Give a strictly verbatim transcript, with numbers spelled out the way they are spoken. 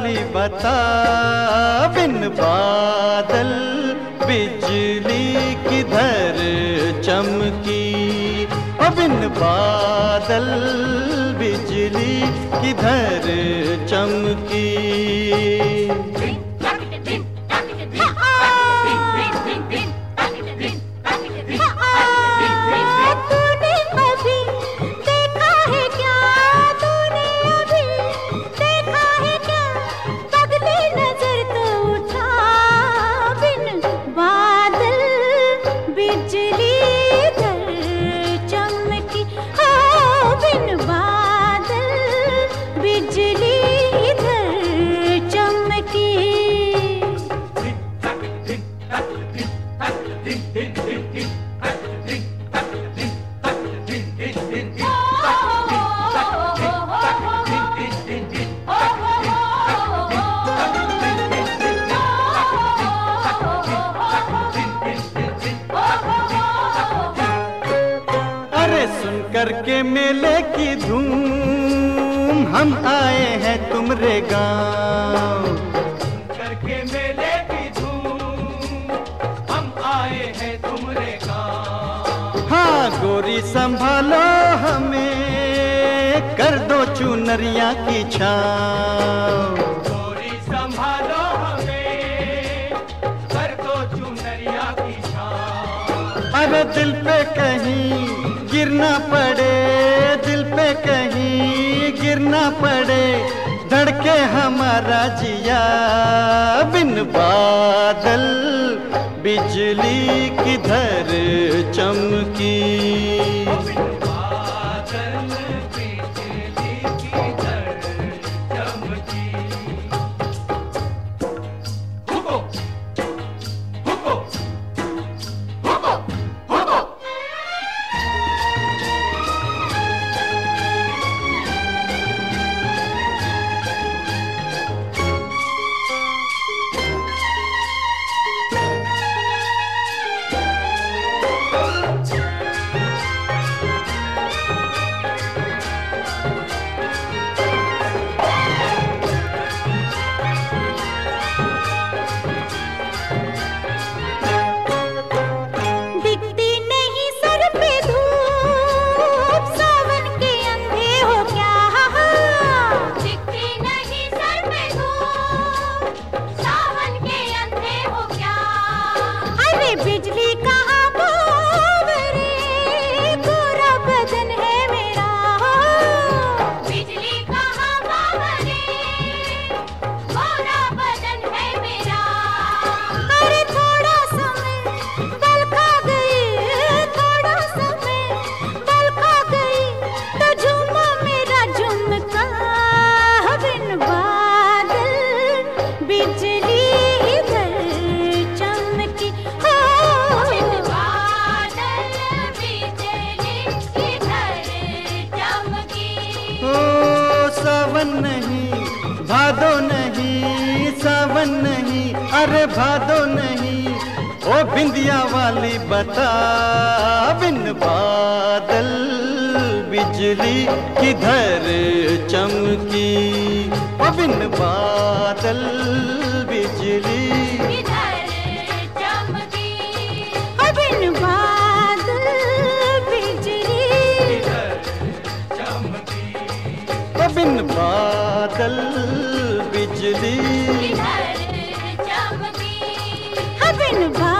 वाली बता, बिन बादल बिजली किधर चमकी, ओ बिन बादल बिजली किधर चमकी। सुन करके मेले की धूम, हम आए हैं तुमरे गाँव। सुन करके मेले की धूम, हम आए हैं तुमरे गाँव। हाँ गोरी संभालो हमें, कर दो चुनरिया की छाँव। गोरी संभालो हमें, कर दो चुनरिया की छाँव। अरे दिल पे कहीं गिरना पड़े, दिल पे कहीं गिरना पड़े, धड़के हमारा जिया। बिन बादल बिजली किधर चमकी, बिन बादल बिजली किधर चमकी। हुको, हुको, हुको, हुको। नहीं भादो नहीं, सावन नहीं, अरे भादो नहीं, ओ बिंदिया वाली बता, बिन बादल बिजली किधर चमकी, ओ बिन बादल बिजली किधर चमकी, ओ बिन बादल बिजली किधर चमकी, ओ बिन बादल बिजली किधर चमकी, ओ बिन